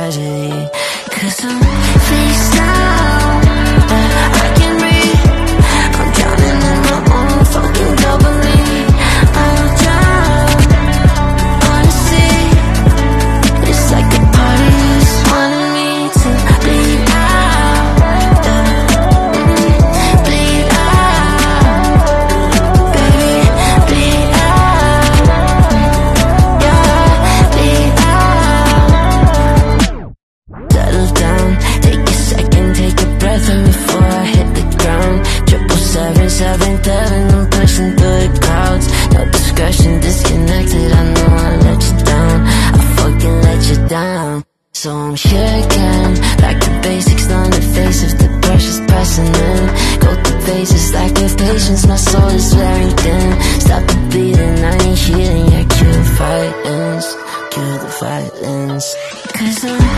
tragedy. 'Cause I'm face down, I can breathe. I'm drowning in my own fucking bubbly. I'll drown, honestly. It's like the party just wanted me to bleed out, bleed out, baby, bleed out, yeah, bleed out. Settle down, take a second, take a breath in before I hit the ground. 777, I'm pushing through the clouds. No discretion, disconnected, I know I let you down. I fucking let you down. So I'm here again, back to basics, learn the face of the pressure's pressing in. Go through phases, lack of patience, my soul is very thin. Stop the bleeding, I need healing, yeah, cure the violence, cure the violence. 'Cause I'm